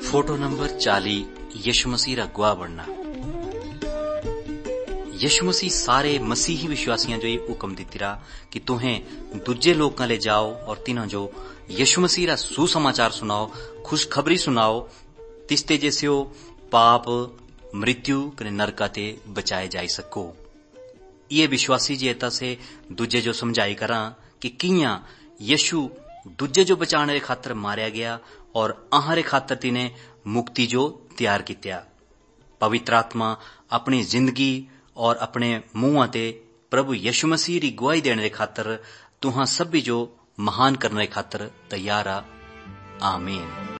Photo number 40 यीशु मसीह रा गवाह बनना। यीशु मसीह सारे मसीही विश्वासियों जो ये हुक्म दितिरा कि तुहें दूजे लोकां ले जाओ और तिन्हां जो यीशु मसीह रा सुसमाचार सुनाओ, खुशखबरी सुनाओ, तिसते जैसे पाप, मृत्यु कने नरका ते बचाए जाई सको। ये विश्वासी जेता से दूजे जो समझाई करा कि कियां यीशु दूजे जो बचाने रे खातर मारया गया और अहारे खातर तिने मुक्ति जो तैयार कित्या। पवित्र आत्मा अपनी जिंदगी और अपने मुंह ते प्रभु यीशु मसीह री गवाही देने रे खातर तुहां सभी जो महान करने रे खातर तैयार आ। आमीन।